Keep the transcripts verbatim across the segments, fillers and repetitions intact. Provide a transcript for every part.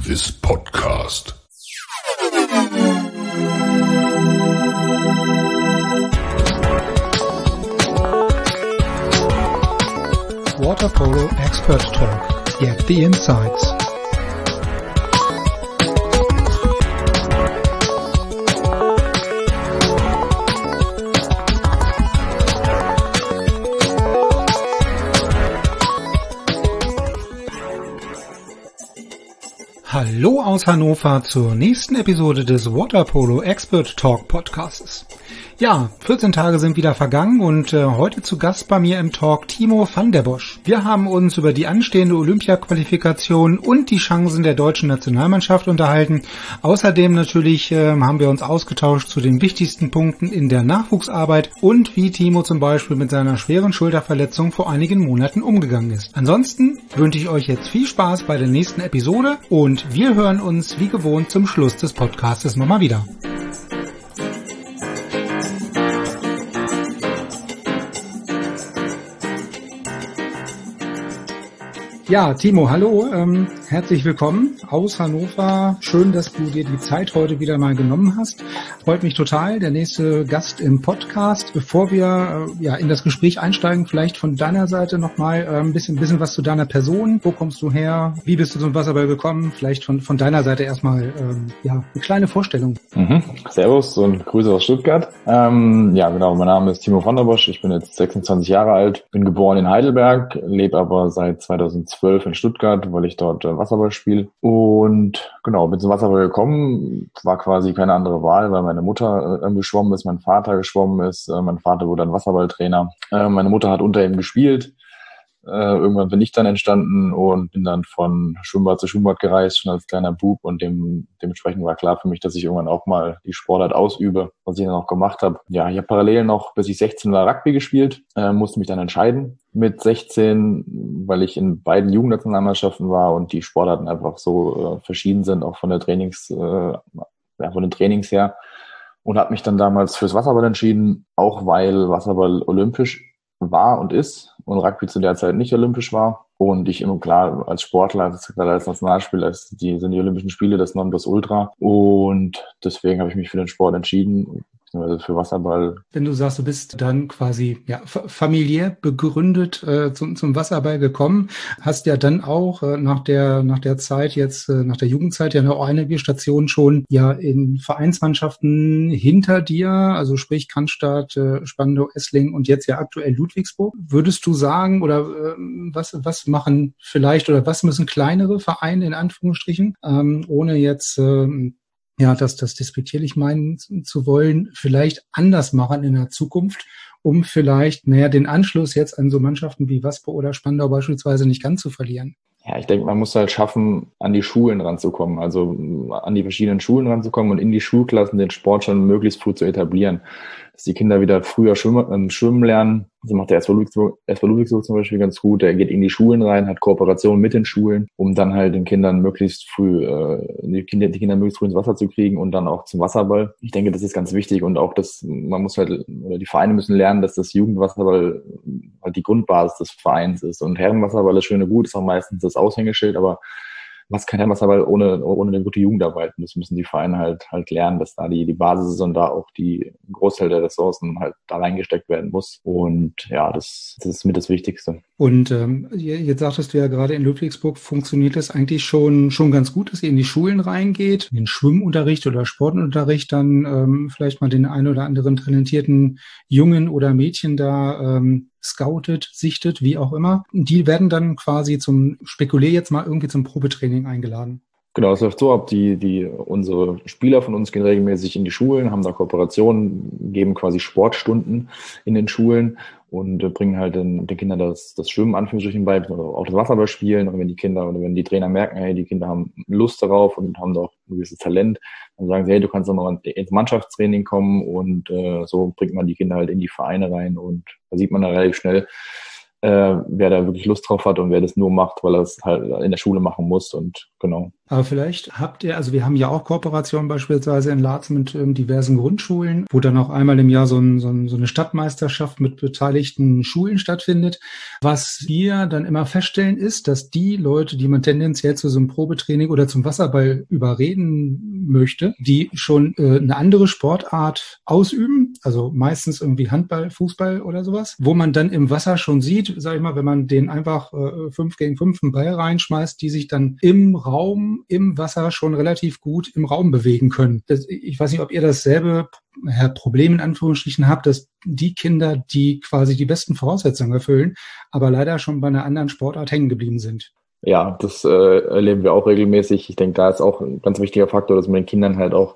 this podcast. Water Polo Expert Talk. Get the insights. Hallo aus Hannover zur nächsten Episode des Water Polo Expert Talk Podcasts. Ja, vierzehn Tage sind wieder vergangen und äh, heute zu Gast bei mir im Talk Timo van der Bosch. Wir haben uns über die anstehende Olympia-Qualifikation und die Chancen der deutschen Nationalmannschaft unterhalten. Außerdem natürlich äh, haben wir uns ausgetauscht zu den wichtigsten Punkten in der Nachwuchsarbeit und wie Timo zum Beispiel mit seiner schweren Schulterverletzung vor einigen Monaten umgegangen ist. Ansonsten wünsche ich euch jetzt viel Spaß bei der nächsten Episode und wir hören uns wie gewohnt zum Schluss des Podcasts nochmal wieder. Ja, Timo, hallo, ähm, herzlich willkommen aus Hannover. Schön, dass du dir die Zeit heute wieder mal genommen hast. Freut mich total, der nächste Gast im Podcast. Bevor wir äh, ja in das Gespräch einsteigen, vielleicht von deiner Seite nochmal äh, ein bisschen, bisschen was zu deiner Person. Wo kommst du her? Wie bist du zum Wasserball gekommen? Vielleicht von, von deiner Seite erstmal ähm, ja, eine kleine Vorstellung. Mhm. Servus und Grüße aus Stuttgart. Ähm, ja, genau, mein Name ist Timo van der Bosch. Ich bin jetzt sechsundzwanzig Jahre alt, bin geboren in Heidelberg, lebe aber seit zweitausendzwölf in Stuttgart, weil ich dort äh, Wasserball spiele. Und genau, bin zum Wasserball gekommen, war quasi keine andere Wahl, weil meine Mutter äh, geschwommen ist, mein Vater geschwommen ist, äh, mein Vater wurde dann Wasserballtrainer. Äh, meine Mutter hat unter ihm gespielt. Äh, irgendwann bin ich dann entstanden und bin dann von Schwimmbad zu Schwimmbad gereist, schon als kleiner Bub, und dem, dementsprechend war klar für mich, dass ich irgendwann auch mal die Sportart ausübe, was ich dann auch gemacht habe. Ja, ich habe parallel noch, bis ich sechzehn war, Rugby gespielt, äh, musste mich dann entscheiden mit sechzehn, weil ich in beiden Jugendnationalmannschaften war und die Sportarten einfach so äh, verschieden sind, auch von der Trainings, äh, ja, von den Trainings her, und habe mich dann damals fürs Wasserball entschieden, auch weil Wasserball olympisch war und ist und Rugby zu der Zeit nicht olympisch war. Und ich immer klar als Sportler, als, als Nationalspieler, die sind die Olympischen Spiele das Nonplusultra. Und deswegen habe ich mich für den Sport entschieden, beziehungsweise für Wasserball. Wenn du sagst, du bist dann quasi ja familiär begründet äh, zum, zum Wasserball gekommen, hast ja dann auch äh, nach der nach der Zeit jetzt, äh, nach der Jugendzeit ja noch einige Stationen schon ja in Vereinsmannschaften hinter dir, also sprich Cannstatt, äh, Spandau, Essling und jetzt ja aktuell Ludwigsburg. Würdest du sagen, oder äh, was was machen vielleicht oder was müssen kleinere Vereine in Anführungsstrichen, ähm, ohne jetzt äh, ja, das, das despektierlich meinen zu wollen, vielleicht anders machen in der Zukunft, um vielleicht, naja, den Anschluss jetzt an so Mannschaften wie Waspo oder Spandau beispielsweise nicht ganz zu verlieren? Ja, ich denke, man muss halt schaffen, an die Schulen ranzukommen, also an die verschiedenen Schulen ranzukommen und in die Schulklassen den Sport schon möglichst früh zu etablieren. Dass die Kinder wieder früher schwimmen, schwimmen lernen. Das macht der S V Ludwigsburg, S V Ludwigsburg zum Beispiel ganz gut. Der geht in die Schulen rein, hat Kooperation mit den Schulen, um dann halt den Kindern möglichst früh, äh, die Kinder, die Kinder möglichst früh ins Wasser zu kriegen und dann auch zum Wasserball. Ich denke, das ist ganz wichtig, und auch das, man muss halt, oder die Vereine müssen lernen, dass das Jugendwasserball halt die Grundbasis des Vereins ist. Und Herrenwasserball ist schön und gut, ist auch meistens das Aushängeschild, aber was kein Herrenwasserball ohne, ohne eine gute Jugendarbeit. Und das müssen die Vereine halt, halt lernen, dass da die, die Basis ist und da auch die Großteil der Ressourcen halt da reingesteckt werden muss. Und ja, das, das ist mit das Wichtigste. Und ähm, jetzt sagtest du ja gerade, in Ludwigsburg funktioniert das eigentlich schon schon ganz gut, dass ihr in die Schulen reingeht, in den Schwimmunterricht oder Sportunterricht dann ähm, vielleicht mal den einen oder anderen talentierten Jungen oder Mädchen da ähm, scoutet, sichtet, wie auch immer. Die werden dann quasi zum, spekulier jetzt mal, irgendwie zum Probetraining eingeladen. Genau, es läuft so ab, die, die, unsere Spieler von uns gehen regelmäßig in die Schulen, haben da Kooperationen, geben quasi Sportstunden in den Schulen und äh, bringen halt den, den Kindern das, das Schwimmen Anführungsstrichen bei, oder auch das Wasserball spielen. Und wenn die Kinder oder wenn die Trainer merken, hey, die Kinder haben Lust darauf und haben da auch ein gewisses Talent, dann sagen sie, hey, du kannst doch mal ins Mannschaftstraining kommen, und äh, so bringt man die Kinder halt in die Vereine rein, und da sieht man dann relativ schnell, äh, wer da wirklich Lust drauf hat und wer das nur macht, weil er es halt in der Schule machen muss. Und genau. Aber vielleicht habt ihr, also wir haben ja auch Kooperationen beispielsweise in Laatzen mit ähm, diversen Grundschulen, wo dann auch einmal im Jahr so, ein, so, ein, so eine Stadtmeisterschaft mit beteiligten Schulen stattfindet. Was wir dann immer feststellen ist, dass die Leute, die man tendenziell zu so einem Probetraining oder zum Wasserball überreden möchte, die schon äh, eine andere Sportart ausüben, also meistens irgendwie Handball, Fußball oder sowas, wo man dann im Wasser schon sieht, sag ich mal, wenn man den einfach äh, fünf gegen fünf einen Ball reinschmeißt, die sich dann im Raum im Wasser schon relativ gut im Raum bewegen können. Das, ich weiß nicht, ob ihr dasselbe Problem in Anführungsstrichen habt, dass die Kinder, die quasi die besten Voraussetzungen erfüllen, aber leider schon bei einer anderen Sportart hängen geblieben sind. Ja, das äh, erleben wir auch regelmäßig. Ich denke, da ist auch ein ganz wichtiger Faktor, dass man den Kindern halt auch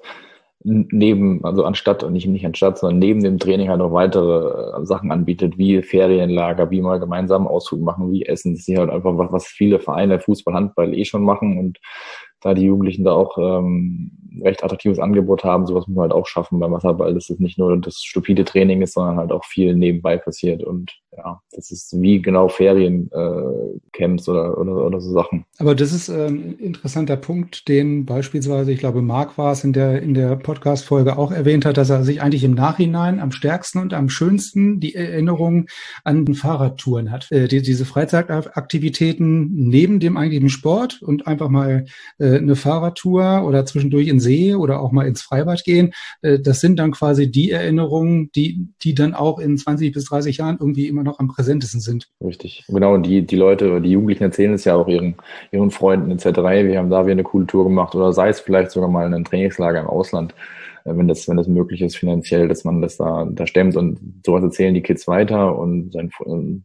neben, also anstatt, nicht, nicht anstatt, sondern neben dem Training halt noch weitere äh, Sachen anbietet, wie Ferienlager, wie mal gemeinsam Ausflug machen, wie Essen. Das ist halt einfach was, was viele Vereine, Fußball, Handball eh schon machen, und da die Jugendlichen da auch ähm, recht attraktives Angebot haben, sowas muss man halt auch schaffen beim Wasserball, dass es nicht nur das stupide Training ist, sondern halt auch viel nebenbei passiert, und ja, das ist wie genau Feriencamps äh, oder, oder oder so Sachen. Aber das ist ähm, ein interessanter Punkt, den beispielsweise, ich glaube, Marc war es in der in der Podcast-Folge auch erwähnt hat, dass er sich eigentlich im Nachhinein am stärksten und am schönsten die Erinnerung an Fahrradtouren hat. Äh, die, diese Freizeitaktivitäten neben dem eigentlichen Sport und einfach mal äh, eine Fahrradtour oder zwischendurch in See oder auch mal ins Freibad gehen, äh, das sind dann quasi die Erinnerungen, die die dann auch in zwanzig bis dreißig Jahren irgendwie immer noch am präsentesten sind. Richtig. Genau, und die, die Leute, die Jugendlichen erzählen es ja auch ihren, ihren Freunden et cetera. Wir haben da wieder eine coole Tour gemacht, oder sei es vielleicht sogar mal ein Trainingslager im Ausland, wenn das, wenn das möglich ist finanziell, dass man das da, da stemmt, und sowas erzählen die Kids weiter und sein,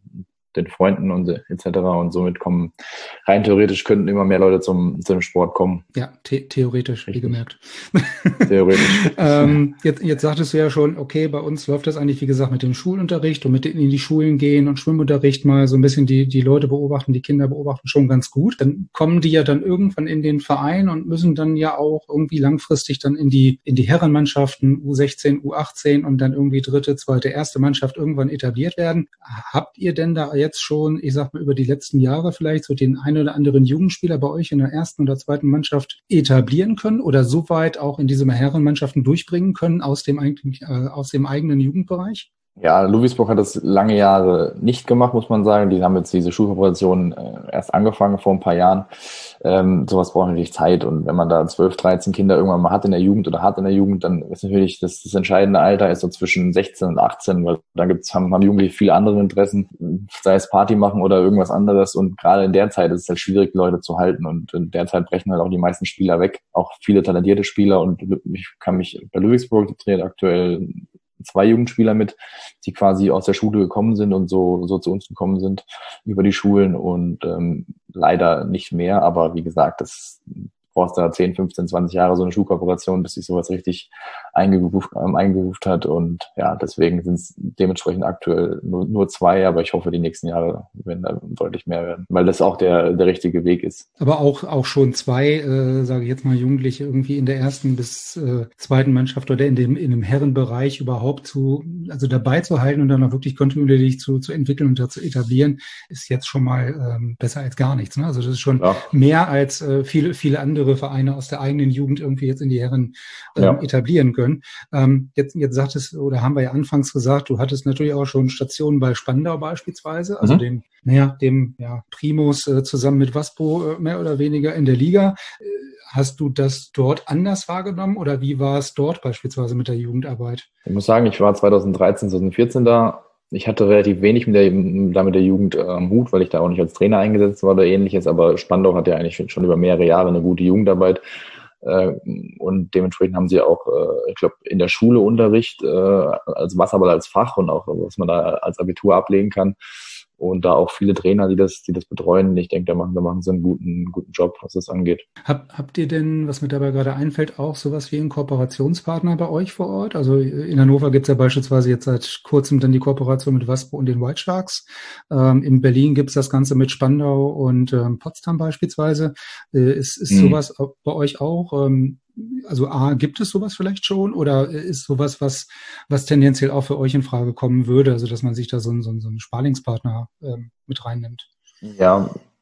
den Freunden und et cetera. Und somit kommen, rein theoretisch könnten immer mehr Leute zum, zum Sport kommen. Ja, the- theoretisch, Richtig. wie gemerkt. Theoretisch. ähm, jetzt, jetzt sagtest du ja schon, okay, bei uns läuft das eigentlich, wie gesagt, mit dem Schulunterricht und mit denen in die Schulen gehen und Schwimmunterricht mal so ein bisschen die, die Leute beobachten, die Kinder beobachten schon ganz gut. Dann kommen die ja dann irgendwann in den Verein und müssen dann ja auch irgendwie langfristig dann in die, in die Herrenmannschaften U sechzehn, U achtzehn und dann irgendwie dritte, zweite, erste Mannschaft irgendwann etabliert werden. Habt ihr denn da jetzt schon, ich sag mal, über die letzten Jahre vielleicht so den einen oder anderen Jugendspieler bei euch in der ersten oder zweiten Mannschaft etablieren können oder so weit auch in diese Herrenmannschaften durchbringen können aus dem, äh, aus dem eigenen Jugendbereich? Ja, Ludwigsburg hat das lange Jahre nicht gemacht, muss man sagen. Die haben jetzt diese Schulkooperation äh, erst angefangen vor ein paar Jahren. Ähm, sowas braucht natürlich Zeit. Und wenn man da zwölf, dreizehn Kinder irgendwann mal hat in der Jugend oder hat in der Jugend, dann ist natürlich das, das entscheidende Alter ist so zwischen sechzehn und achtzehn, weil da gibt's, haben, haben Jugendliche viele andere Interessen, sei es Party machen oder irgendwas anderes. Und gerade in der Zeit ist es halt schwierig, Leute zu halten. Und in der Zeit brechen halt auch die meisten Spieler weg. Auch viele talentierte Spieler. Und ich kann mich bei Ludwigsburg, die trainiert aktuell zwei Jugendspieler mit, die quasi aus der Schule gekommen sind und so so zu uns gekommen sind über die Schulen, und ähm, leider nicht mehr, aber wie gesagt, das brauchst da zehn, fünfzehn, zwanzig Jahre so eine Schulkooperation, bis sich sowas richtig eingeruft, ähm, eingeruft hat, und ja, deswegen sind es dementsprechend aktuell nur, nur zwei, aber ich hoffe, die nächsten Jahre werden da deutlich mehr werden, weil das auch der der richtige Weg ist. Aber auch auch schon zwei, äh, sage ich jetzt mal, Jugendliche irgendwie in der ersten bis äh, zweiten Mannschaft oder in dem in dem Herrenbereich überhaupt zu, also dabei zu halten und dann auch wirklich kontinuierlich zu zu entwickeln und zu etablieren, ist jetzt schon mal ähm, besser als gar nichts. Ne? Also das ist schon ja. mehr als äh, viele viele andere Vereine aus der eigenen Jugend irgendwie jetzt in die Herren ähm, ja. etablieren können. Ähm, jetzt, jetzt sagtest, oder haben wir ja anfangs gesagt, du hattest natürlich auch schon Stationen bei Spandau beispielsweise, also mhm. dem, naja, dem ja, Primus äh, zusammen mit Waspo äh, mehr oder weniger in der Liga. Äh, hast du das dort anders wahrgenommen oder wie war es dort beispielsweise mit der Jugendarbeit? Ich muss sagen, ich war zweitausenddreizehn, zweitausendvierzehn da. Ich hatte relativ wenig mit der, da mit der Jugend äh, Mut, weil ich da auch nicht als Trainer eingesetzt war oder ähnliches, aber Spandau hat ja eigentlich schon über mehrere Jahre eine gute Jugendarbeit, äh, und dementsprechend haben sie auch, äh, ich glaube, in der Schule Unterricht, äh, als Wasserball als Fach und auch, was man da als Abitur ablegen kann. Und da auch viele Trainer, die das, die das betreuen. Ich denke, da machen, da machen sie einen guten, guten Job, was das angeht. Hab, habt ihr denn, was mir dabei gerade einfällt, auch sowas wie einen Kooperationspartner bei euch vor Ort? Also in Hannover gibt's ja beispielsweise jetzt seit kurzem dann die Kooperation mit Waspo und den White Sharks. Ähm, in Berlin gibt's das Ganze mit Spandau und ähm, Potsdam beispielsweise. Äh, ist ist mhm. sowas bei euch auch? Ähm, Also A, gibt es sowas vielleicht schon oder ist sowas, was was tendenziell auch für euch in Frage kommen würde, also dass man sich da so einen, so einen, so einen Sparlingspartner ähm, mit reinnimmt? Ja,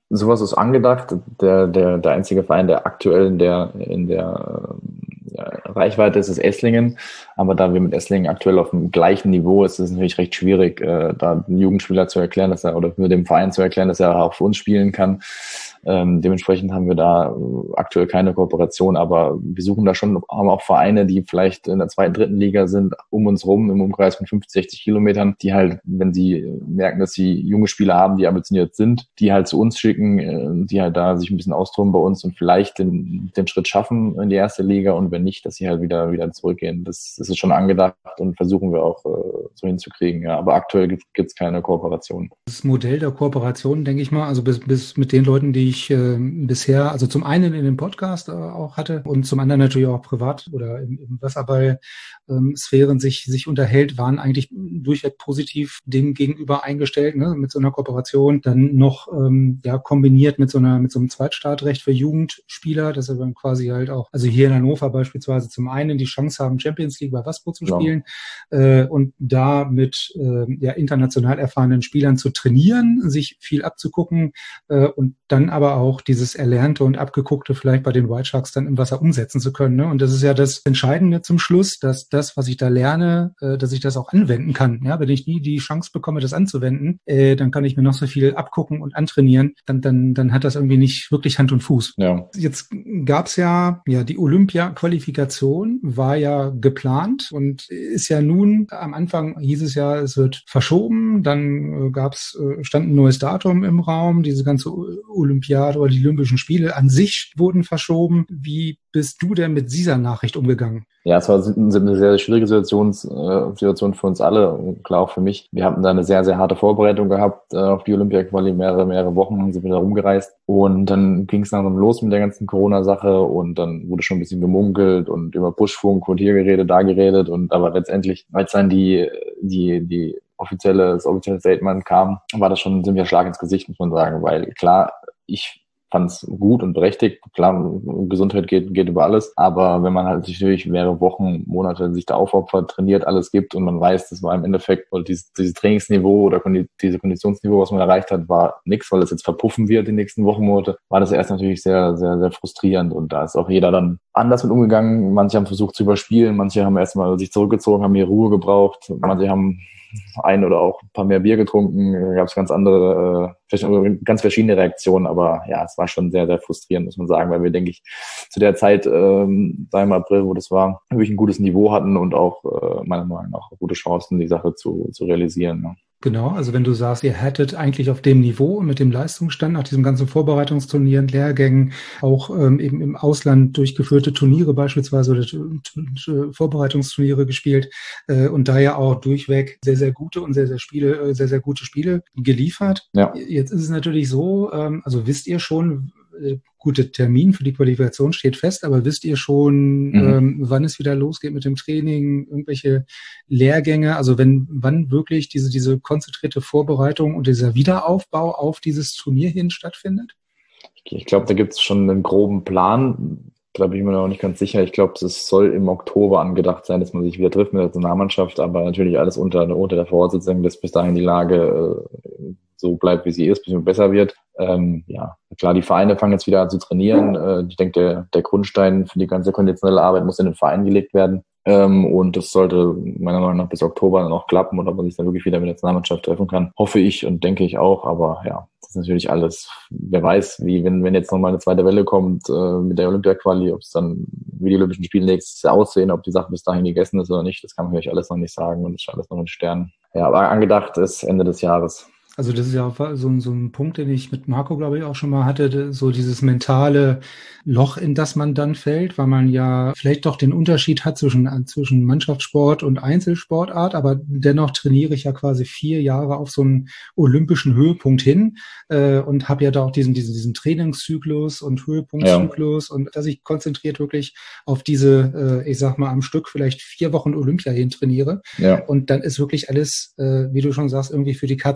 Sowas ist angedacht. Der, der, der einzige Verein, der aktuell in der, in der ja, Reichweite ist, ist Esslingen. Aber da wir mit Esslingen aktuell auf dem gleichen Niveau ist, ist es natürlich recht schwierig, äh, da einen Jugendspieler zu erklären, dass er, oder nur dem Verein zu erklären, dass er auch für uns spielen kann. Ähm, dementsprechend haben wir da aktuell keine Kooperation, aber wir suchen da schon, haben auch Vereine, die vielleicht in der zweiten, dritten Liga sind, um uns rum, im Umkreis von fünfzig, sechzig Kilometern, die halt, wenn sie merken, dass sie junge Spieler haben, die ambitioniert sind, die halt zu uns schicken, die halt da sich ein bisschen austoben bei uns und vielleicht den, den Schritt schaffen in die erste Liga, und wenn nicht, dass sie halt wieder, wieder zurückgehen. Das, das ist schon angedacht und versuchen wir auch äh, so hinzukriegen, ja. Aber aktuell gibt es keine Kooperation. Das Modell der Kooperation, denke ich mal, also bis, bis mit den Leuten, die ich äh, bisher, also zum einen in dem Podcast äh, auch hatte und zum anderen natürlich auch privat oder im, im Wasserball-Sphären sich, sich unterhält, waren eigentlich durchweg positiv dem gegenüber eingestellt, ne, mit so einer Kooperation, dann noch ähm, ja kombiniert mit so einer mit so einem Zweitstartrecht für Jugendspieler, dass wir dann quasi halt auch, also hier in Hannover beispielsweise zum einen die Chance haben, Champions League bei Waspo zu spielen, ja. äh, und da mit äh, ja international erfahrenen Spielern zu trainieren, sich viel abzugucken äh, und dann aber auch dieses Erlernte und Abgeguckte vielleicht bei den White Sharks dann im Wasser umsetzen zu können. Ne? Und das ist ja das Entscheidende zum Schluss, dass das, was ich da lerne, äh, dass ich das auch anwenden kann. Ja, wenn ich nie die Chance bekomme, das anzuwenden, äh, dann kann ich mir noch so viel abgucken und antrainieren. Dann, dann, dann hat das irgendwie nicht wirklich Hand und Fuß. Ja. Jetzt gab's ja, ja, die Olympia-Qualifikation war ja geplant und ist ja nun, am Anfang hieß es ja, es wird verschoben, dann äh, gab's, äh, stand ein neues Datum im Raum, diese ganze Olympiade oder die Olympischen Spiele an sich wurden verschoben. Wie bist du denn mit dieser Nachricht umgegangen? Ja, es war eine sehr, sehr schwierige Situation, äh, Situation für uns alle und klar auch für mich. Wir hatten da eine sehr, sehr harte Vorbereitung gehabt äh, auf die Olympia-Quali. Mehrere, mehrere Wochen sind wir da rumgereist und dann ging es langsam los mit der ganzen Corona-Sache und dann wurde schon ein bisschen gemunkelt und über Buschfunk und hier geredet, da geredet und aber letztendlich, als dann die, die, die offizielle, das offizielle Statement kam, war das schon ziemlich ein Schlag ins Gesicht, muss man sagen, weil klar, ich fand es gut und berechtigt. Klar, Gesundheit geht, geht über alles. Aber wenn man halt natürlich mehrere Wochen, Monate sich da aufopfert, trainiert, alles gibt und man weiß, das war im Endeffekt, oder dieses, dieses Trainingsniveau oder diese Konditionsniveau, was man erreicht hat, war nichts, weil es jetzt verpuffen wird die nächsten Wochen, Monate, war das erst natürlich sehr, sehr, sehr frustrierend. Und da ist auch jeder dann anders mit umgegangen. Manche haben versucht zu überspielen, manche haben erstmal sich zurückgezogen, haben hier Ruhe gebraucht, manche haben ein oder auch ein paar mehr Bier getrunken, da gab es ganz andere, äh, ganz verschiedene Reaktionen, aber ja, es war schon sehr, sehr frustrierend, muss man sagen, weil wir, denke ich, zu der Zeit, ähm, im April, wo das war, wirklich ein gutes Niveau hatten und auch, äh, meiner Meinung nach, gute Chancen, die Sache zu, zu realisieren. Ne? Genau, also wenn du sagst, ihr hättet eigentlich auf dem Niveau mit dem Leistungsstand nach diesem ganzen Vorbereitungsturnieren, Lehrgängen, auch ähm, eben im Ausland durchgeführte Turniere beispielsweise oder t- t- Vorbereitungsturniere gespielt äh, und da ja auch durchweg sehr, sehr gute und sehr, sehr Spiele, äh, sehr, sehr gute Spiele geliefert. Ja. Jetzt ist es natürlich so, ähm, also wisst ihr schon, äh, gute Termin für die Qualifikation steht fest, aber wisst ihr schon, mhm. ähm, wann es wieder losgeht mit dem Training, irgendwelche Lehrgänge, also wenn, wann wirklich diese, diese konzentrierte Vorbereitung und dieser Wiederaufbau auf dieses Turnier hin stattfindet? Ich glaube, da gibt es schon einen groben Plan. Da bin ich mir noch nicht ganz sicher. Ich glaube, es soll im Oktober angedacht sein, dass man sich wieder trifft mit der Nationalmannschaft, aber natürlich alles unter, unter der Voraussetzung, dass bis dahin die Lage äh, so bleibt, wie sie ist, bis es besser wird. Ähm, ja, klar, die Vereine fangen jetzt wieder an zu trainieren. Äh, ich denke, der, der Grundstein für die ganze konditionelle Arbeit muss in den Verein gelegt werden. Ähm, und das sollte meiner Meinung nach bis Oktober dann auch klappen und ob man sich dann wirklich wieder mit der Nationalmannschaft treffen kann, hoffe ich und denke ich auch. Aber ja, das ist natürlich alles. Wer weiß, wie wenn wenn jetzt nochmal eine zweite Welle kommt äh, mit der Olympia-Quali, ob es dann wie die Olympischen Spiele nächstes Jahr aussehen, ob die Sache bis dahin gegessen ist oder nicht, das kann man natürlich alles noch nicht sagen und das ist alles noch in Sternen. Ja, aber angedacht ist Ende des Jahres. Also das ist ja so ein, so ein Punkt, den ich mit Marco, glaube ich, auch schon mal hatte, so dieses mentale Loch, in das man dann fällt, weil man ja vielleicht doch den Unterschied hat zwischen, zwischen Mannschaftssport und Einzelsportart, aber dennoch trainiere ich ja quasi vier Jahre auf so einen olympischen Höhepunkt hin äh, und habe ja da auch diesen, diesen, diesen Trainingszyklus und Höhepunktzyklus ja. Und dass ich konzentriert wirklich auf diese, äh, ich sag mal, am Stück vielleicht vier Wochen Olympia hin trainiere. Ja. Und dann ist wirklich alles, äh, wie du schon sagst, irgendwie für die Katz, ja.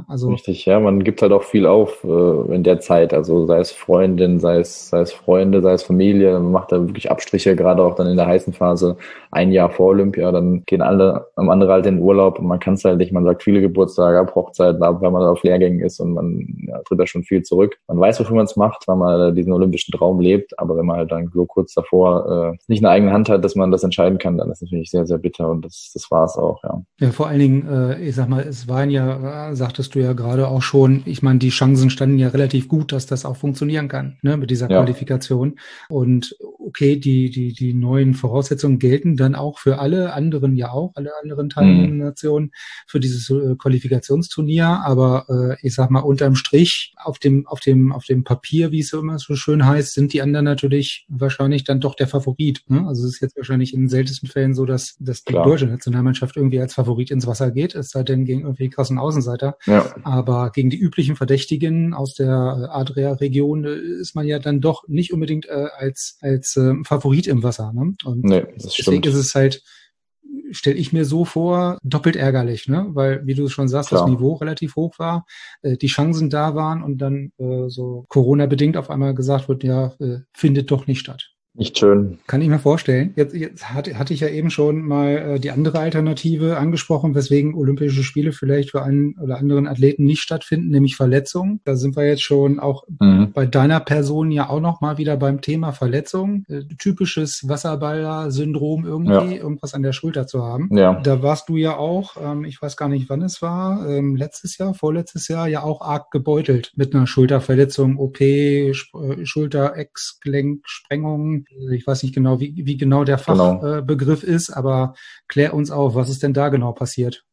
Ja, also richtig, ja, man gibt halt auch viel auf äh, in der Zeit, also sei es Freundin, sei es, sei es Freunde, sei es Familie, man macht da wirklich Abstriche, gerade auch dann in der heißen Phase, ein Jahr vor Olympia, dann gehen alle am andere halt in den Urlaub und man kann es halt nicht, man sagt viele Geburtstage ab, Hochzeiten ab, weil man auf Lehrgängen ist und man ja, tritt da schon viel zurück. Man weiß, wofür man es macht, weil man diesen olympischen Traum lebt, aber wenn man halt dann so kurz davor äh, nicht eine eigene Hand hat, dass man das entscheiden kann, dann ist das natürlich sehr, sehr bitter und das, das war es auch, ja. Ja, vor allen Dingen, äh, ich sag mal, es waren ja, äh, sagtest du ja gerade auch schon, ich meine, die Chancen standen ja relativ gut, dass das auch funktionieren kann, ne, mit dieser Ja. Qualifikation. Und okay, die, die, die neuen Voraussetzungen gelten dann auch für alle anderen ja auch, alle anderen teilnehmenden Mhm. Nationen für dieses äh, Qualifikationsturnier. Aber äh, ich sag mal, unterm Strich, auf dem, auf dem, auf dem Papier, wie es so immer so schön heißt, sind die anderen natürlich wahrscheinlich dann doch der Favorit. Ne? Also es ist jetzt wahrscheinlich in den seltensten Fällen so, dass, dass die Klar. deutsche Nationalmannschaft irgendwie als Favorit ins Wasser geht, es sei denn gegen irgendwie krassen Außenseiter. Ja. Aber gegen die üblichen Verdächtigen aus der Adria-Region äh, ist man ja dann doch nicht unbedingt äh, als als äh, Favorit im Wasser. Ne? Und Nee, das deswegen stimmt. ist es halt, stelle ich mir so vor, doppelt ärgerlich, ne? Weil, wie du schon sagst, Klar. das Niveau relativ hoch war, äh, die Chancen da waren und dann äh, so Corona-bedingt auf einmal gesagt wird, ja, äh, findet doch nicht statt. Nicht schön. Kann ich mir vorstellen. Jetzt, jetzt hatte, hatte ich ja eben schon mal äh, die andere Alternative angesprochen, weswegen Olympische Spiele vielleicht für einen oder anderen Athleten nicht stattfinden, nämlich Verletzungen. Da sind wir jetzt schon auch Mhm. bei deiner Person ja auch noch mal wieder beim Thema Verletzung. Äh, typisches Wasserballer-Syndrom irgendwie, Ja. irgendwas an der Schulter zu haben. Ja. Da warst du ja auch, ähm, ich weiß gar nicht, wann es war, ähm, letztes Jahr, vorletztes Jahr ja auch arg gebeutelt mit einer Schulterverletzung, O P, Sch- Schulter-Ex-Gelenksprengung. Ich weiß nicht genau, wie, wie genau der Genau. Fachbegriff ist, aber klär uns auf, was ist denn da genau passiert?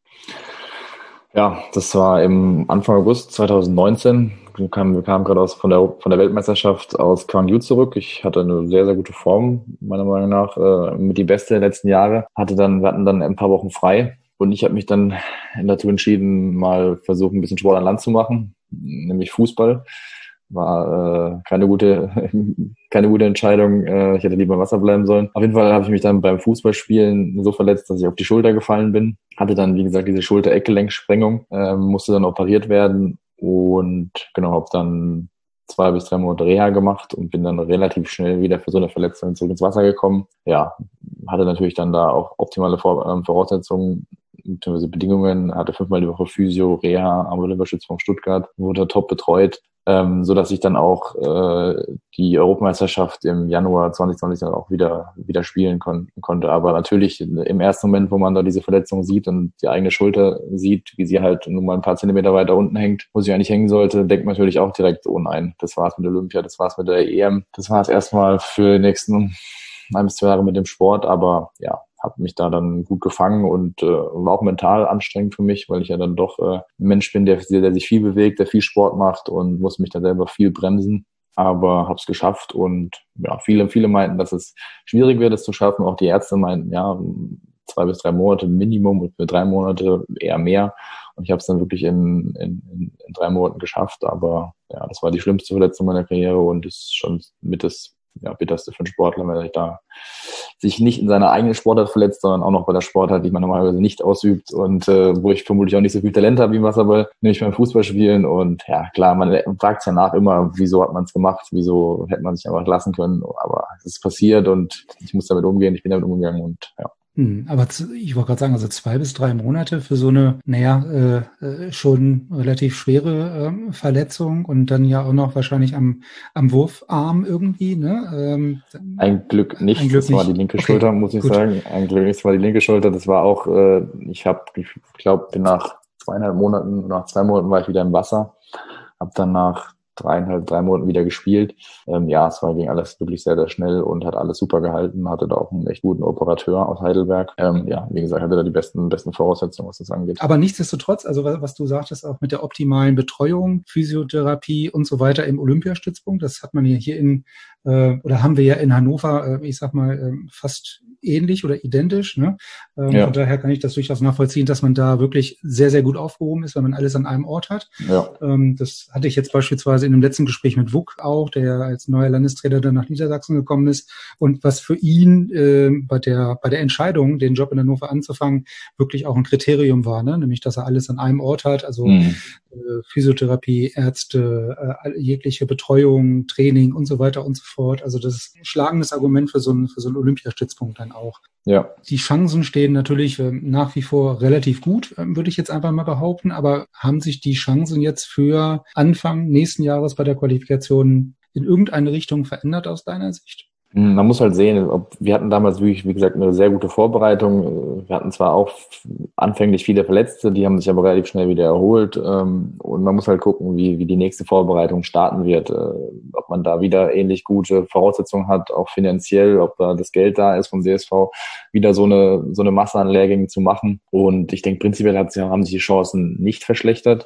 Ja, das war im Anfang August zwanzig neunzehn. Wir kamen, wir kamen gerade aus von der von der Weltmeisterschaft aus Gwangju zurück. Ich hatte eine sehr, sehr gute Form, meiner Meinung nach, äh, mit die beste der letzten Jahre. Hatte dann, wir hatten dann ein paar Wochen frei und ich habe mich dann dazu entschieden, mal versuchen, ein bisschen Sport an Land zu machen, nämlich Fußball. War äh, keine gute keine gute Entscheidung. Äh, ich hätte lieber im Wasser bleiben sollen. Auf jeden Fall habe ich mich dann beim Fußballspielen so verletzt, dass ich auf die Schulter gefallen bin. Hatte dann, wie gesagt, diese Schulter-Eckgelenksprengung, äh, musste dann operiert werden und genau, habe dann zwei bis drei Monate Reha gemacht und bin dann relativ schnell wieder für so eine Verletzung zurück ins Wasser gekommen. Ja, hatte natürlich dann da auch optimale Vor- ähm, Voraussetzungen bzw. Bedingungen, hatte fünfmal die Woche Physio, Reha am Olympiastützpunkt Stuttgart, wurde top betreut, ähm, so dass ich dann auch äh, die Europameisterschaft im Januar zwanzig zwanzig dann auch wieder wieder spielen kon- konnte. Aber natürlich im ersten Moment, wo man da diese Verletzung sieht und die eigene Schulter sieht, wie sie halt nur mal ein paar Zentimeter weiter unten hängt, wo sie eigentlich hängen sollte, denkt man natürlich auch direkt, oh nein, das war's mit Olympia, das war's mit der E M, das war's erstmal für die nächsten ein bis zwei Jahre mit dem Sport, aber ja, habe mich da dann gut gefangen und äh, war auch mental anstrengend für mich, weil ich ja dann doch äh, ein Mensch bin, der, der sich viel bewegt, der viel Sport macht und muss mich da selber viel bremsen, aber habe es geschafft und ja, viele, viele meinten, dass es schwierig wird, es zu schaffen, auch die Ärzte meinten, ja, zwei bis drei Monate Minimum und für drei Monate eher mehr und ich habe es dann wirklich in, in, in drei Monaten geschafft, aber ja, das war die schlimmste Verletzung meiner Karriere und ist schon mit das ja, bitterste für einen Sportler, weil er da sich nicht in seiner eigenen Sportart verletzt, sondern auch noch bei der Sportart, die man normalerweise nicht ausübt und äh, wo ich vermutlich auch nicht so viel Talent habe wie im Wasserball, nämlich beim Fußballspielen und ja, klar, man fragt sich danach immer, wieso hat man es gemacht, wieso hätte man sich einfach lassen können, aber es ist passiert und ich muss damit umgehen, ich bin damit umgegangen und ja. Hm, aber zu, ich wollte gerade sagen, also zwei bis drei Monate für so eine, naja, äh, äh, schon relativ schwere äh, Verletzung und dann ja auch noch wahrscheinlich am, am Wurfarm irgendwie, ne? Ähm, Ein Glück nicht, ein Glück das war nicht. die linke Okay, Schulter, muss ich gut. sagen. Ein Glück nicht, das war die linke Schulter. Das war auch, äh, ich habe, ich glaube, nach zweieinhalb Monaten, nach zwei Monaten war ich wieder im Wasser, habe dann nach dreieinhalb, drei Monaten wieder gespielt. Ähm, ja, es war ging alles wirklich sehr, sehr schnell und hat alles super gehalten, hatte da auch einen echt guten Operateur aus Heidelberg. Ähm, ja, wie gesagt, hatte da die besten, besten Voraussetzungen, was das angeht. Aber nichtsdestotrotz, also was, was du sagtest, auch mit der optimalen Betreuung, Physiotherapie und so weiter im Olympiastützpunkt, das hat man ja hier in, äh, oder haben wir ja in Hannover, äh, ich sag mal, äh, fast ähnlich oder identisch. Ne? Ähm, Ja. Von daher kann ich das durchaus nachvollziehen, dass man da wirklich sehr, sehr gut aufgehoben ist, wenn man alles an einem Ort hat. Ja. Ähm, das hatte ich jetzt beispielsweise beziehungsweise in dem letzten Gespräch mit Wuck auch, der ja als neuer Landestrainer dann nach Niedersachsen gekommen ist und was für ihn äh, bei der bei der Entscheidung, den Job in Hannover anzufangen, wirklich auch ein Kriterium war, ne? Nämlich, dass er alles an einem Ort hat, also mhm. äh, Physiotherapie, Ärzte, äh, jegliche Betreuung, Training und so weiter und so fort. Also das ist ein schlagendes Argument für so einen für so einen Olympiastützpunkt dann auch. Ja. Die Chancen stehen natürlich äh, nach wie vor relativ gut, äh, würde ich jetzt einfach mal behaupten, aber haben sich die Chancen jetzt für Anfang nächsten Jahres bei der Qualifikation in irgendeine Richtung verändert aus deiner Sicht? Man muss halt sehen, ob, wir hatten damals wirklich, wie gesagt, eine sehr gute Vorbereitung. Wir hatten zwar auch anfänglich viele Verletzte, die haben sich aber relativ schnell wieder erholt. Und man muss halt gucken, wie, wie die nächste Vorbereitung starten wird. Ob man da wieder ähnlich gute Voraussetzungen hat, auch finanziell, ob da das Geld da ist vom D S V, wieder so eine, so eine Masse an Lehrgängen zu machen. Und ich denke, prinzipiell hat, haben sich die Chancen nicht verschlechtert.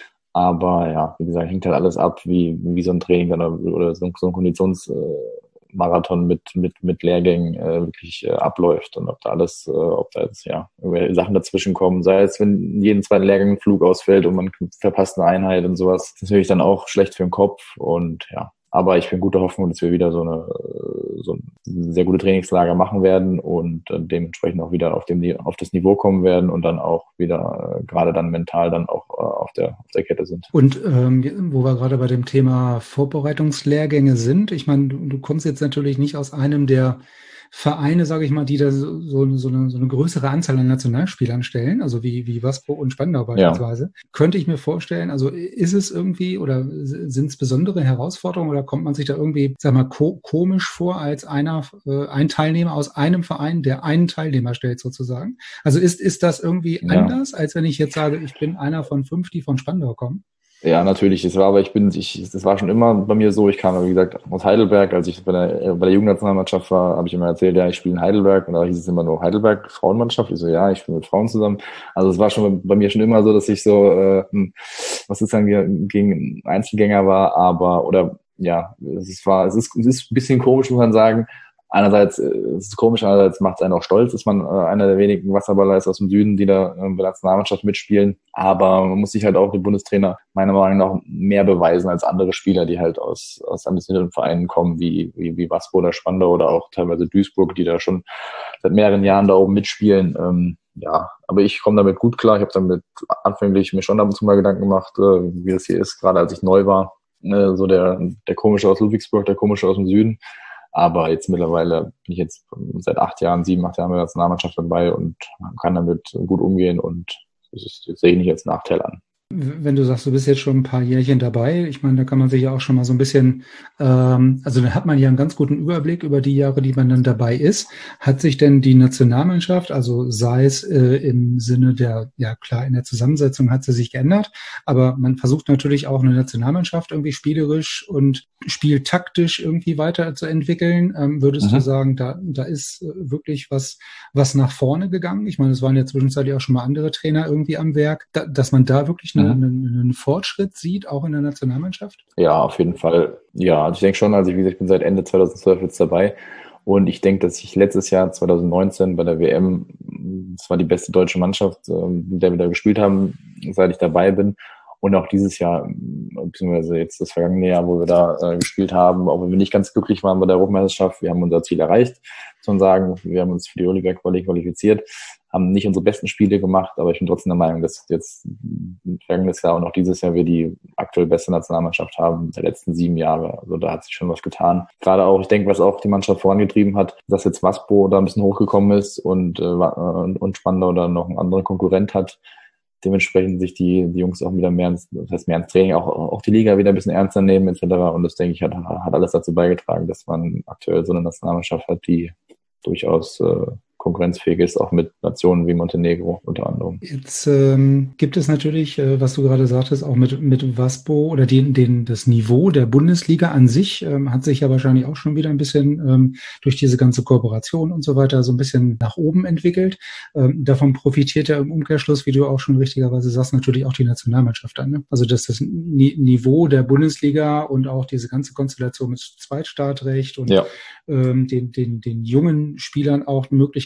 Aber ja, wie gesagt, hängt halt alles ab, wie, wie so ein Training dann oder so ein Konditions, Marathon mit mit mit Lehrgängen äh, wirklich äh, abläuft und ob da alles, äh, ob da jetzt ja irgendwelche Sachen dazwischen kommen, sei es, wenn jeden zweiten Lehrgang ein Flug ausfällt und man verpasst eine Einheit und sowas, das ist natürlich dann auch schlecht für den Kopf und ja. Aber ich bin guter Hoffnung, dass wir wieder so eine so ein sehr gute Trainingslager machen werden und äh, dementsprechend auch wieder auf dem auf das Niveau kommen werden und dann auch wieder äh, gerade dann mental dann auch äh, auf der auf der Kette sind. Und ähm, wo wir gerade bei dem Thema Vorbereitungslehrgänge sind, ich meine, du, du kommst jetzt natürlich nicht aus einem der Vereine, sage ich mal, die da so, so, so, eine, so eine größere Anzahl an Nationalspielern stellen, also wie, wie Waspo und Spandau beispielsweise, ja. Könnte ich mir vorstellen, also ist es irgendwie oder sind es besondere Herausforderungen oder kommt man sich da irgendwie, sag mal, ko- komisch vor als einer, äh, ein Teilnehmer aus einem Verein, der einen Teilnehmer stellt sozusagen? Also ist, ist das irgendwie ja. anders, als wenn ich jetzt sage, ich bin einer von fünf, die von Spandau kommen? Ja, natürlich. Das war aber, ich bin, ich, das war schon immer bei mir so. Ich kam, wie gesagt, aus Heidelberg. Als ich bei der, bei der Jugendnationalmannschaft war, habe ich immer erzählt, ja, ich spiele in Heidelberg. Und da hieß es immer nur Heidelberg, Frauenmannschaft. Ich so, ja, ich spiele mit Frauen zusammen. Also es war schon bei mir schon immer so, dass ich so, äh, was ist dann gegen Einzelgänger war, aber, oder, ja, es war, es ist, es ist ein bisschen komisch, muss man sagen. Einerseits äh, es ist komisch, andererseits macht es einen auch stolz, ist man äh, einer der wenigen Wasserballer ist aus dem Süden, die da äh, bei der Nationalmannschaft mitspielen. Aber man muss sich halt auch, der Bundestrainer, meiner Meinung nach, mehr beweisen als andere Spieler, die halt aus aus ambitionierten Vereinen kommen, wie wie wie Waspo oder Spandau oder auch teilweise Duisburg, die da schon seit mehreren Jahren da oben mitspielen. Ähm, ja, aber ich komme damit gut klar. Ich habe damit anfänglich mir schon ab und zu mal Gedanken gemacht, äh, wie das hier ist, gerade als ich neu war. Äh, so der der Komische aus Ludwigsburg, der Komische aus dem Süden. Aber jetzt mittlerweile bin ich jetzt seit acht Jahren, sieben, acht Jahren mit der Nationalmannschaft dabei und kann damit gut umgehen und das ist, das sehe ich nicht als Nachteil an. Wenn du sagst, du bist jetzt schon ein paar Jährchen dabei, ich meine, da kann man sich ja auch schon mal so ein bisschen, ähm, also da hat man ja einen ganz guten Überblick über die Jahre, die man dann dabei ist. Hat sich denn die Nationalmannschaft, also sei es äh, im Sinne der, ja klar, in der Zusammensetzung hat sie sich geändert, aber man versucht natürlich auch eine Nationalmannschaft irgendwie spielerisch und spieltaktisch irgendwie weiterzuentwickeln. Ähm, würdest mhm. du sagen, da, da ist wirklich was, was nach vorne gegangen? Ich meine, es waren ja zwischenzeitlich auch schon mal andere Trainer irgendwie am Werk, da, dass man da wirklich eine Einen, einen Fortschritt sieht, auch in der Nationalmannschaft? Ja, auf jeden Fall. Ja, also ich denke schon, also ich, wie gesagt, ich bin seit Ende zweitausendzwölf jetzt dabei und ich denke, dass ich letztes Jahr zwanzig neunzehn bei der W M, das war die beste deutsche Mannschaft, mit der wir da gespielt haben, seit ich dabei bin. Und auch dieses Jahr, beziehungsweise jetzt das vergangene Jahr, wo wir da äh, gespielt haben, auch wenn wir nicht ganz glücklich waren bei der Europameisterschaft, wir haben unser Ziel erreicht, muss man sagen. Wir haben uns für die Olympia-Quali qualifiziert, haben nicht unsere besten Spiele gemacht, aber ich bin trotzdem der Meinung, dass jetzt vergangenes Jahr und auch dieses Jahr wir die aktuell beste Nationalmannschaft haben der letzten sieben Jahre. Also da hat sich schon was getan. Gerade auch, ich denke, was auch die Mannschaft vorangetrieben hat, dass jetzt Waspo da ein bisschen hochgekommen ist und, äh, und Spandau da noch einen anderen Konkurrent hat. Dementsprechend sich die, die Jungs auch wieder mehr ins, das heißt mehr ins Training, auch, auch die Liga wieder ein bisschen ernster nehmen et cetera. Und das, denke ich, hat, hat alles dazu beigetragen, dass man aktuell so eine Nationalmannschaft hat, die durchaus äh, konkurrenzfähig ist, auch mit Nationen wie Montenegro unter anderem. Jetzt ähm, gibt es natürlich, äh, was du gerade sagtest, auch mit mit Waspo oder den, den das Niveau der Bundesliga an sich ähm, hat sich ja wahrscheinlich auch schon wieder ein bisschen ähm, durch diese ganze Kooperation und so weiter so ein bisschen nach oben entwickelt. Ähm, davon profitiert ja im Umkehrschluss, wie du auch schon richtigerweise sagst, natürlich auch die Nationalmannschaft dann. Ne? Also dass das Ni- Niveau der Bundesliga und auch diese ganze Konstellation mit Zweitstartrecht und ja. ähm, den den den jungen Spielern auch eine Möglichkeit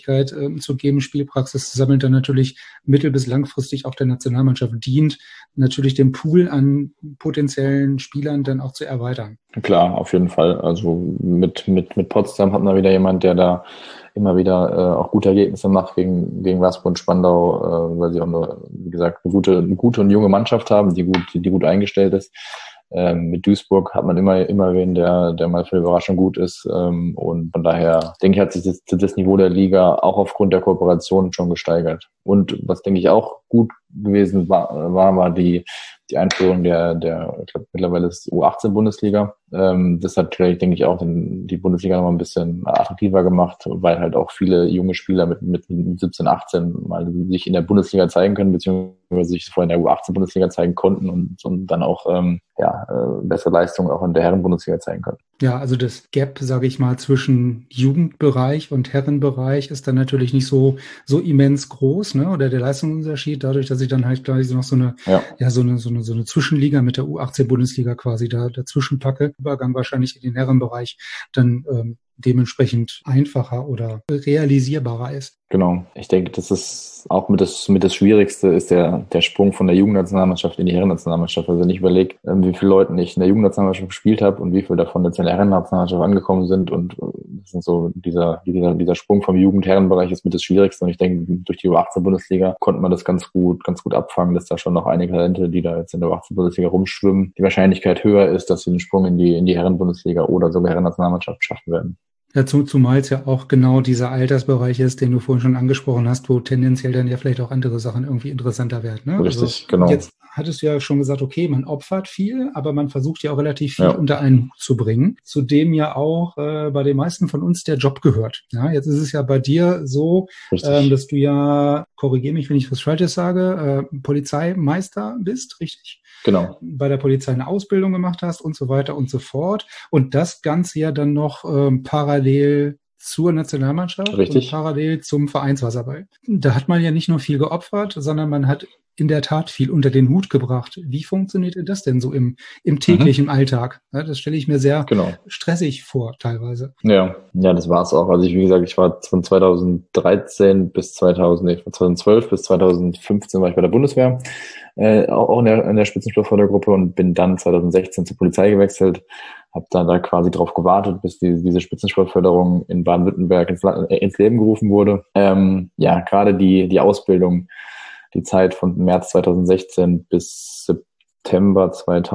Möglichkeit äh, zu geben, Spielpraxis zu sammeln, dann natürlich mittel- bis langfristig auch der Nationalmannschaft dient, natürlich den Pool an potenziellen Spielern dann auch zu erweitern. Klar, auf jeden Fall. Also mit, mit, mit Potsdam hat man wieder jemand, der da immer wieder äh, auch gute Ergebnisse macht gegen, gegen Wasp und Spandau, äh, weil sie auch eine, wie gesagt, eine gute, eine gute und junge Mannschaft haben, die gut, die gut eingestellt ist. Ähm, mit Duisburg hat man immer, immer wen, der, der mal für Überraschung gut ist. Ähm, und von daher, denke ich, hat sich das, das Niveau der Liga auch aufgrund der Kooperation schon gesteigert. Und was, denke ich, auch gut gewesen war, war, war die, die Einführung der, der, ich glaube, mittlerweile ist U achtzehn Bundesliga. Ähm, das hat vielleicht, denke ich, auch den, die Bundesliga nochmal ein bisschen attraktiver gemacht, weil halt auch viele junge Spieler mit, mit siebzehn, achtzehn mal sich in der Bundesliga zeigen können, beziehungsweise sich vorher in der U achtzehn Bundesliga zeigen konnten und, und dann auch, ähm, ja, äh, bessere Leistungen auch in der Herren-Bundesliga zeigen können. Ja, also das Gap, sage ich mal, zwischen Jugendbereich und Herrenbereich ist dann natürlich nicht so so immens groß, ne? Oder der Leistungsunterschied, dadurch, dass ich dann halt gleich noch so eine, ja, ja so eine so eine so eine Zwischenliga mit der U achtzehn Bundesliga quasi da dazwischen packe, Übergang wahrscheinlich in den Herrenbereich dann ähm, dementsprechend einfacher oder realisierbarer ist. Genau. Ich denke, das ist auch mit das, mit das Schwierigste ist der, der Sprung von der Jugendnationalmannschaft in die Herrennationalmannschaft. Also wenn ich überlege, wie viele Leute ich in der Jugendnationalmannschaft gespielt habe und wie viele davon jetzt in der Herrennationalmannschaft angekommen sind, und das sind so dieser, dieser, dieser Sprung vom Jugend-Herrenbereich ist mit das Schwierigste. Und ich denke, durch die U achtzehn Bundesliga konnte man das ganz gut, ganz gut abfangen, dass da schon noch einige Talente, die da jetzt in der U achtzehn Bundesliga rumschwimmen, die Wahrscheinlichkeit höher ist, dass sie den Sprung in die, in die Herren-Bundesliga oder sogar Herrennationalmannschaft schaffen werden. Dazu, zumal es ja auch genau dieser Altersbereich ist, den du vorhin schon angesprochen hast, wo tendenziell dann ja vielleicht auch andere Sachen irgendwie interessanter werden. Ne? Richtig, also genau. Jetzt hattest du ja schon gesagt, okay, man opfert viel, aber man versucht ja auch relativ viel ja. unter einen Hut zu bringen, zu dem ja auch äh, bei den meisten von uns der Job gehört. Ja, jetzt ist es ja bei dir so, ähm, dass du ja, korrigiere mich, wenn ich was Falsches sage, äh, Polizeimeister bist, richtig? Genau. Bei der Polizei eine Ausbildung gemacht hast und so weiter und so fort. Und das Ganze ja dann noch ähm, parallel zur Nationalmannschaft Richtig. und parallel zum Vereinswasserball. Da hat man ja nicht nur viel geopfert, sondern man hat in der Tat viel unter den Hut gebracht. Wie funktioniert das denn so im, im täglichen mhm. Alltag? Ja, das stelle ich mir sehr genau. stressig vor, teilweise. Ja, ja, das war es auch. Also ich, wie gesagt, ich war von zweitausenddreizehn bis zweitausend, nee, von zweitausendzwölf bis zweitausendfünfzehn war ich bei der Bundeswehr, äh, auch in der, in der Spitzensportfördergruppe, und bin dann zweitausendsechzehn zur Polizei gewechselt. Habe dann da quasi drauf gewartet, bis die, diese Spitzensportförderung in Baden-Württemberg ins, ins Leben gerufen wurde. Ähm, ja, gerade die, die Ausbildung, die Zeit von März zweitausendsechzehn bis September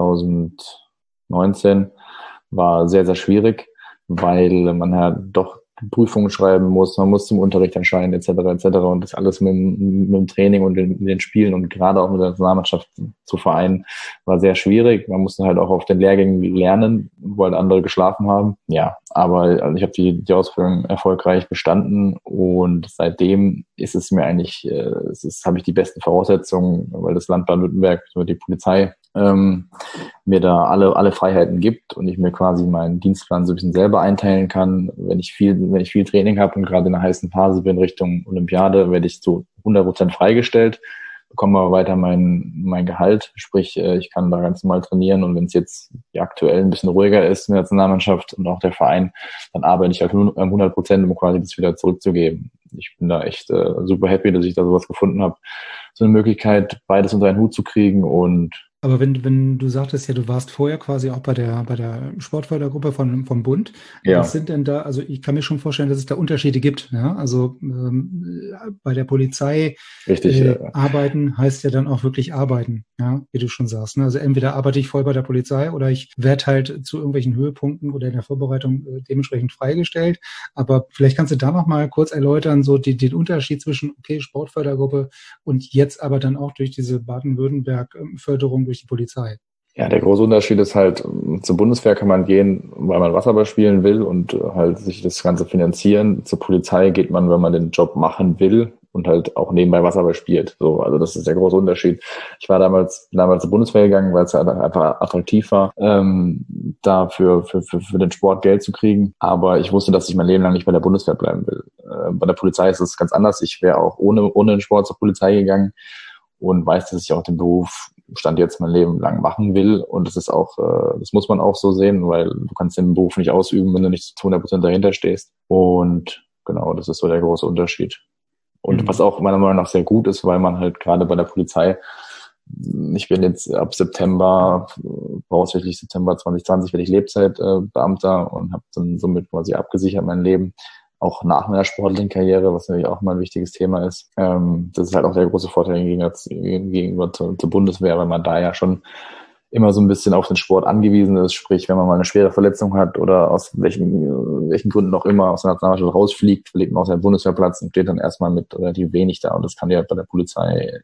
zweitausendneunzehn war sehr, sehr schwierig, weil man ja doch Prüfungen schreiben muss, man muss zum Unterricht erscheinen, et cetera, et cetera. Und das alles mit, mit dem Training und den, den Spielen und gerade auch mit der Nationalmannschaft zu vereinen, war sehr schwierig. Man musste halt auch auf den Lehrgängen lernen, wo halt andere geschlafen haben. Ja, aber also ich habe die, die Ausbildung erfolgreich bestanden, und seitdem ist es mir eigentlich, äh, es ist, habe ich die besten Voraussetzungen, weil das Land Baden-Württemberg, die Polizei, ähm, mir da alle alle Freiheiten gibt und ich mir quasi meinen Dienstplan so ein bisschen selber einteilen kann. Wenn ich viel wenn ich viel Training habe und gerade in einer heißen Phase bin Richtung Olympiade, werde ich zu hundert Prozent freigestellt, bekomme aber weiter mein mein Gehalt, sprich ich kann da ganz normal trainieren, und wenn es jetzt aktuell ein bisschen ruhiger ist in der Nationalmannschaft und auch der Verein, dann arbeite ich halt hundert Prozent, um quasi das wieder zurückzugeben. Ich bin da echt äh, super happy, dass ich da sowas gefunden habe, so eine Möglichkeit, beides unter einen Hut zu kriegen. Und aber wenn, wenn du sagtest ja, du warst vorher quasi auch bei der, bei der Sportfördergruppe von, vom Bund. Ja. Was sind denn da, also ich kann mir schon vorstellen, dass es da Unterschiede gibt. Ja? Also ähm, bei der Polizei Richtig, äh, ja. arbeiten heißt ja dann auch wirklich arbeiten, ja, wie du schon sagst. Ne? Also entweder arbeite ich voll bei der Polizei oder ich werde halt zu irgendwelchen Höhepunkten oder in der Vorbereitung äh, dementsprechend freigestellt. Aber vielleicht kannst du da noch mal kurz erläutern, so die, den Unterschied zwischen, okay, Sportfördergruppe und jetzt aber dann auch durch diese Baden-Württemberg-Förderung durch die Polizei. Ja, der große Unterschied ist halt, zur Bundeswehr kann man gehen, weil man Wasserball spielen will und halt sich das Ganze finanzieren. Zur Polizei geht man, wenn man den Job machen will und halt auch nebenbei Wasserball spielt. So, also das ist der große Unterschied. Ich war damals, damals zur Bundeswehr gegangen, weil es halt einfach attraktiv war, ähm, da für, für, für, für den Sport Geld zu kriegen. Aber ich wusste, dass ich mein Leben lang nicht bei der Bundeswehr bleiben will. Äh, bei der Polizei ist es ganz anders. Ich wäre auch ohne, ohne den Sport zur Polizei gegangen und weiß, dass ich auch den Beruf Stand jetzt mein Leben lang machen will. Und das ist auch, äh, das muss man auch so sehen, weil du kannst den Beruf nicht ausüben, wenn du nicht zu hundert Prozent dahinter stehst. Und Genau, das ist so der große Unterschied. Und Mhm. was auch meiner Meinung nach sehr gut ist, weil man halt gerade bei der Polizei, ich bin jetzt ab September, voraussichtlich September zwanzig zwanzig, werde ich Lebzeitbeamter und habe dann somit quasi abgesichert mein Leben, auch nach meiner sportlichen Karriere, was natürlich auch mal ein wichtiges Thema ist. Ähm, das ist halt auch der große Vorteil gegenüber, gegenüber zur, zur Bundeswehr, weil man da ja schon immer so ein bisschen auf den Sport angewiesen ist, sprich, wenn man mal eine schwere Verletzung hat oder aus welchen, welchen Gründen auch immer aus der Nationalmannschaft rausfliegt, fliegt man aus seinem Bundeswehrplatz und steht dann erstmal mit relativ wenig da und das kann ja bei der Polizei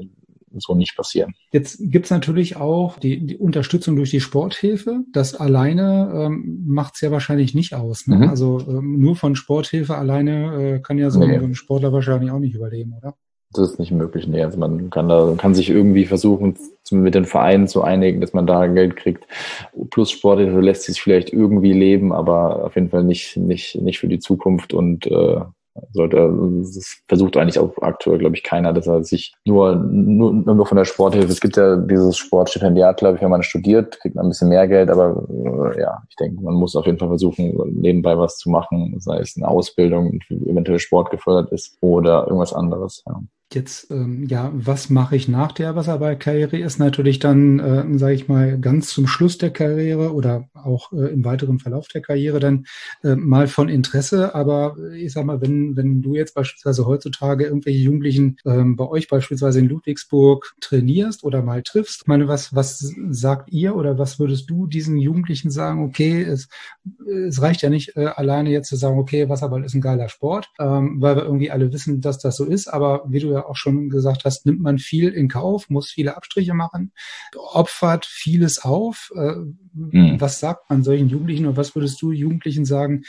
so nicht passieren. Jetzt gibt's natürlich auch die, die Unterstützung durch die Sporthilfe. Das alleine ähm, macht's ja wahrscheinlich nicht aus. Ne? Mhm. Also ähm, nur von Sporthilfe alleine äh, kann ja so, Nee. ein, so ein Sportler wahrscheinlich auch nicht überleben, oder? Das ist nicht möglich. Nee, also man kann da, kann sich irgendwie versuchen, mit den Vereinen zu einigen, dass man da Geld kriegt. Plus Sporthilfe lässt sich vielleicht irgendwie leben, aber auf jeden Fall nicht, nicht, nicht für die Zukunft und, äh, sollte, das versucht eigentlich auch aktuell, glaube ich, keiner, dass er sich nur, nur, nur von der Sporthilfe, es gibt ja dieses Sportstipendiat, glaube ich, wenn man studiert, kriegt man ein bisschen mehr Geld, aber äh, ja, ich denke, man muss auf jeden Fall versuchen, nebenbei was zu machen, sei es eine Ausbildung, eventuell Sport gefördert ist oder irgendwas anderes, ja. Jetzt, ähm, ja, was mache ich nach der Wasserballkarriere ist natürlich dann, äh, sage ich mal, ganz zum Schluss der Karriere oder auch äh, im weiteren Verlauf der Karriere dann äh, mal von Interesse. Aber ich sag mal, wenn wenn du jetzt beispielsweise heutzutage irgendwelche Jugendlichen ähm, bei euch beispielsweise in Ludwigsburg trainierst oder mal triffst, ich meine, was was sagt ihr oder was würdest du diesen Jugendlichen sagen? Okay, es es reicht ja nicht äh, alleine jetzt zu sagen, okay, Wasserball ist ein geiler Sport, ähm, weil wir irgendwie alle wissen, dass das so ist. Aber wie du ja auch schon gesagt hast, nimmt man viel in Kauf, muss viele Abstriche machen, opfert vieles auf. Äh, Mhm. Was sagt man solchen Jugendlichen oder was würdest du Jugendlichen sagen,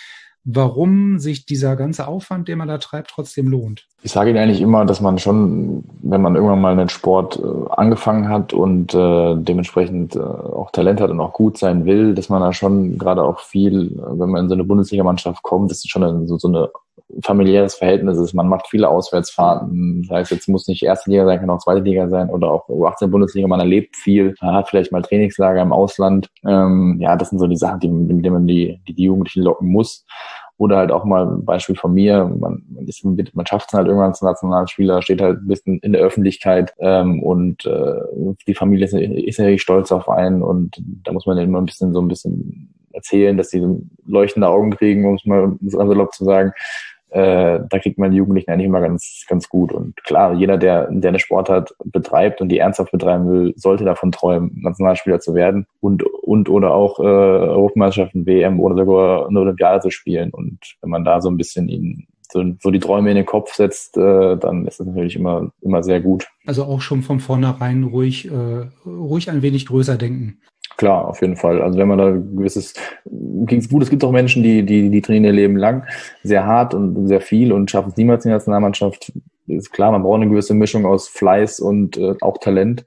warum sich dieser ganze Aufwand, den man da treibt, trotzdem lohnt? Ich sage Ihnen eigentlich immer, dass man schon, wenn man irgendwann mal einen Sport äh, angefangen hat und äh, dementsprechend äh, auch Talent hat und auch gut sein will, dass man da schon gerade auch viel, wenn man in so eine Bundesligamannschaft kommt, das ist schon ein, so, so eine familiäres Verhältnis ist. Man macht viele Auswärtsfahrten. Das heißt, jetzt muss nicht erste Liga sein, kann auch zweite Liga sein oder auch U achtzehn Bundesliga. Man erlebt viel, man hat vielleicht mal Trainingslager im Ausland. Ähm, ja, das sind so die Sachen, die, mit denen man die, die, die Jugendlichen locken muss. Oder halt auch mal ein Beispiel von mir, man, man, ist, man schafft es halt irgendwann zum Nationalspieler, steht halt ein bisschen in der Öffentlichkeit ähm, und äh, die Familie ist, ist natürlich stolz auf einen und da muss man immer ein bisschen so ein bisschen erzählen, dass sie leuchtende Augen kriegen, um es mal salopp zu sagen. Äh, da kriegt man die Jugendlichen eigentlich immer ganz, ganz gut. Und klar, jeder, der, der eine Sportart betreibt und die ernsthaft betreiben will, sollte davon träumen, Nationalspieler zu werden und, und oder auch äh, Europameisterschaften, W M oder sogar eine Olympiade zu spielen. Und wenn man da so ein bisschen ihnen so, so die Träume in den Kopf setzt, äh, dann ist das natürlich immer, immer sehr gut. Also auch schon von vornherein ruhig, äh, ruhig ein wenig größer denken. Klar, auf jeden Fall. Also wenn man da ein gewisses, gut, es gibt auch Menschen, die, die, die trainieren ihr Leben lang sehr hart und sehr viel und schaffen es niemals in der Nationalmannschaft. Ist klar, man braucht eine gewisse Mischung aus Fleiß und äh, auch Talent.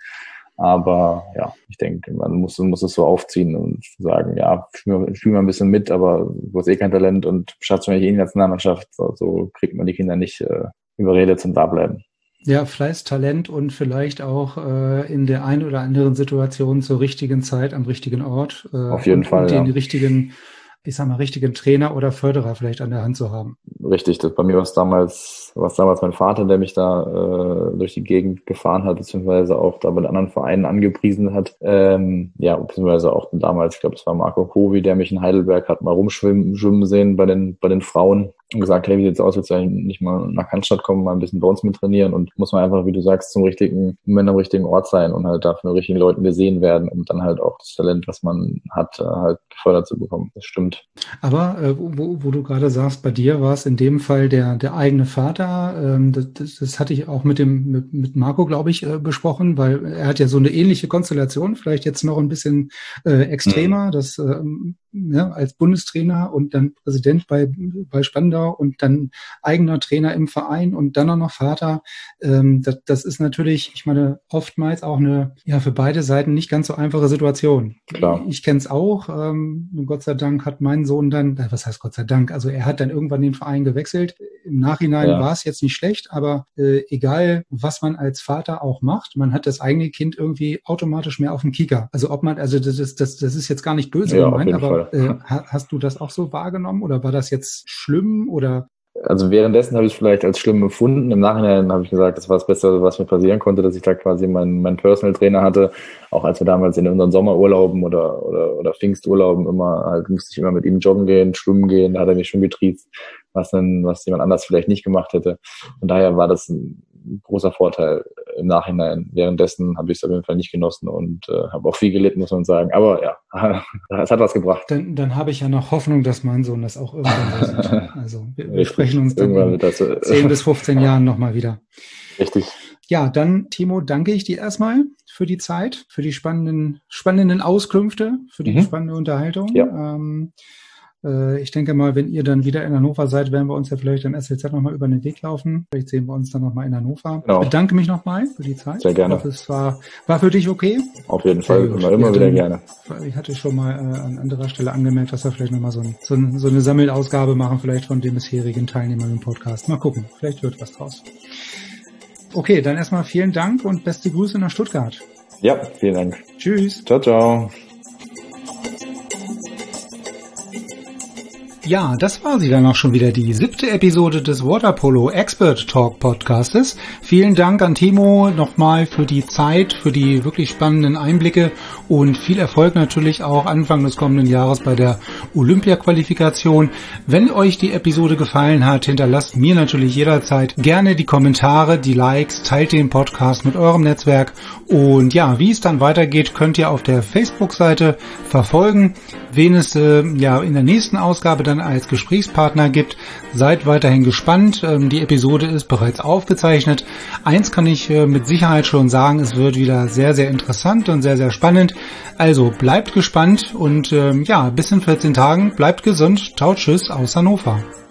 Aber ja, ich denke, man muss, muss es so aufziehen und sagen, ja, spiel, spiel mal ein bisschen mit, aber du hast eh kein Talent und schaffst du nicht eh in die Nationalmannschaft. So, so kriegt man die Kinder nicht äh, überredet zum Dableiben. Ja, Fleiß, Talent und vielleicht auch äh, in der einen oder anderen Situation zur richtigen Zeit am richtigen Ort. Äh, Auf jeden und, Fall, und den ja. richtigen, ich sag mal, richtigen Trainer oder Förderer vielleicht an der Hand zu haben. Richtig, das bei mir war es damals, war es damals mein Vater, der mich da äh, durch die Gegend gefahren hat, beziehungsweise auch da bei den anderen Vereinen angepriesen hat. Ähm, ja, beziehungsweise auch damals, ich glaube, es war Marco Kovi, der mich in Heidelberg hat mal rumschwimmen schwimmen sehen bei den bei den Frauen und gesagt, hey, wie sieht's aus, willst du eigentlich nicht mal nach Cannstatt kommen, mal ein bisschen bei uns mit trainieren und muss man einfach, wie du sagst, zum richtigen Moment am richtigen Ort sein und halt da von den richtigen Leuten gesehen werden, um dann halt auch das Talent, was man hat, halt gefördert zu bekommen. Das stimmt. Aber äh, wo, wo du gerade sagst, bei dir war es in dem Fall der der eigene Vater. Ähm, das, das, das hatte ich auch mit dem mit, mit Marco, glaube ich, äh, besprochen, weil er hat ja so eine ähnliche Konstellation, vielleicht jetzt noch ein bisschen äh, extremer, mhm. das ähm, ja, als Bundestrainer und dann Präsident bei bei Spandau und dann eigener Trainer im Verein und dann auch noch Vater. Ähm, das, das ist natürlich, ich meine, oftmals auch eine ja für beide Seiten nicht ganz so einfache Situation. Klar. Ich kenne es auch. Ähm, Gott sei Dank hat mein Sohn dann, was heißt Gott sei Dank? Also er hat dann irgendwann den Verein gewechselt. Im Nachhinein ja. war es jetzt nicht schlecht, aber äh, egal, was man als Vater auch macht, man hat das eigene Kind irgendwie automatisch mehr auf dem Kieker. Also ob man, also das ist, das, das ist jetzt gar nicht böse ja, gemeint, aber äh, hast du das auch so wahrgenommen oder war das jetzt schlimm oder? also währenddessen habe ich es vielleicht als schlimm empfunden. Im Nachhinein habe ich gesagt, das war das Beste, was mir passieren konnte, dass ich da quasi meinen, meinen Personal Trainer hatte. Auch als wir damals in unseren Sommerurlauben oder, oder, oder Pfingsturlauben immer, halt musste ich immer mit ihm joggen gehen, schwimmen gehen, da hat er mich schon getriezt, was dann, was jemand anders vielleicht nicht gemacht hätte. Von daher war das ein großer Vorteil im Nachhinein. Währenddessen habe ich es auf jeden Fall nicht genossen und äh, habe auch viel gelitten, muss man sagen. Aber ja, es hat was gebracht. Dann, dann habe ich ja noch Hoffnung, dass mein Sohn das auch irgendwann so sieht. Also wir, wir sprechen uns dann in das, äh, zehn bis fünfzehn Jahren nochmal wieder. Richtig. Ja, dann, Timo, danke ich dir erstmal für die Zeit, für die spannenden, spannenden Auskünfte, für die mhm. spannende Unterhaltung. Ja. Ähm, äh, ich denke mal, wenn ihr dann wieder in Hannover seid, werden wir uns ja vielleicht im S L Z nochmal über den Weg laufen. Vielleicht sehen wir uns dann nochmal in Hannover. Genau. Ich bedanke mich nochmal für die Zeit. Sehr gerne. Ich hoffe, es war, war für dich okay? Auf jeden Fall, immer, immer wieder gerne. Ich hatte schon mal äh, an anderer Stelle angemerkt, dass wir vielleicht nochmal so, ein, so, ein, so eine Sammelausgabe machen, vielleicht von den bisherigen Teilnehmern im Podcast. Mal gucken, vielleicht wird was draus. Okay, dann erstmal vielen Dank und beste Grüße nach Stuttgart. Ja, vielen Dank. Tschüss. Ciao, ciao. Ja, das war sie dann auch schon wieder, die siebte Episode des Waterpolo Expert Talk Podcastes. Vielen Dank an Timo nochmal für die Zeit, für die wirklich spannenden Einblicke und viel Erfolg natürlich auch Anfang des kommenden Jahres bei der Olympia-Qualifikation. Wenn euch die Episode gefallen hat, hinterlasst mir natürlich jederzeit gerne die Kommentare, die Likes, teilt den Podcast mit eurem Netzwerk und ja, wie es dann weitergeht, könnt ihr auf der Facebook-Seite verfolgen. Wen es äh, ja in der nächsten Ausgabe dann als Gesprächspartner gibt, seid weiterhin gespannt. Ähm, die Episode ist bereits aufgezeichnet. Eins kann ich äh, mit Sicherheit schon sagen, es wird wieder sehr, sehr interessant und sehr, sehr spannend. Also bleibt gespannt und ähm, ja, bis in vierzehn Tagen, bleibt gesund. Ciao, tschüss aus Hannover.